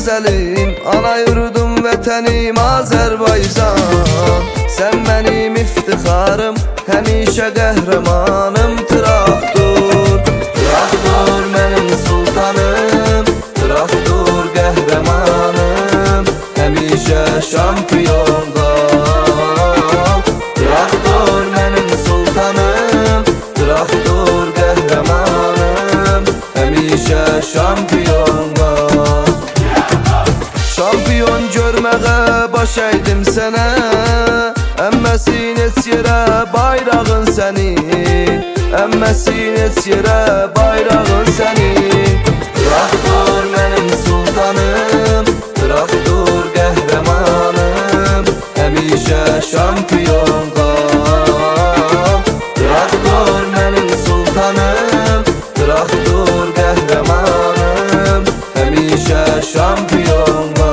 gözəlim, ana yurdum, vətənim Azərbaycan. Sən mənim iftixarım, həmişə qəhrəmanım. Traktor, traktor mənim sultanım, traktor qəhrəmanım, həmişə şampiyon qal. Traktor mənim sultanım, traktor qəhrəmanım, həmişə şampiyon qal. Şampiyon görməyə baş əydim sənə, əmməsin heç yerə bayrağın sənin, əmməsin heç yerə bayrağın sənin. Traktor mənim sultanım, traktor qəhrəmanım, həmişə şampiyon qal. Traktor mənim sultanım, traktor qəhrəmanım, həmişə şampiyon qal.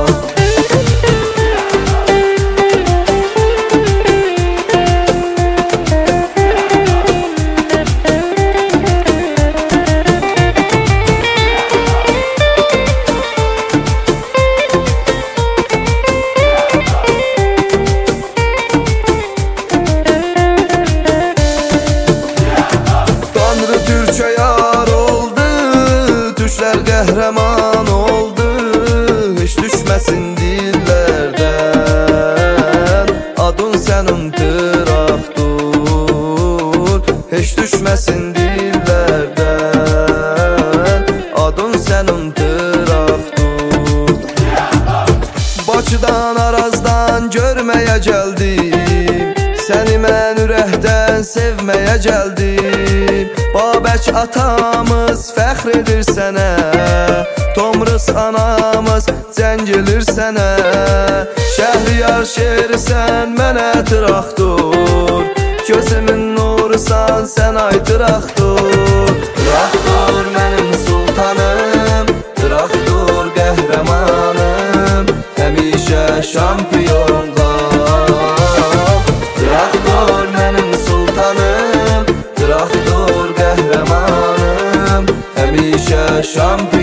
Türkçe yar oldu, Türkler qəhrəman oldu, heç düşməsin dillərdən. Adın sənin traktor, heç düşməsin dillərdən. Adın sənin traktor. Bakıdan, Arazdan görməyə gəldim, səni mən ürəkdən sevməyə gəldim. Babək atamız fəxr edir sənə, Tomrus anamız cəng edir sənə. Şəhriyar şeirsən mənə traktor, gözümün nurusan sən ay traktor. Traktor mənim sultanım, traktor qəhrəmanım, həmişə şampiyon qal. Traktor mənim sultanım, traktor qəhrəmanım, həmişə şampiyon.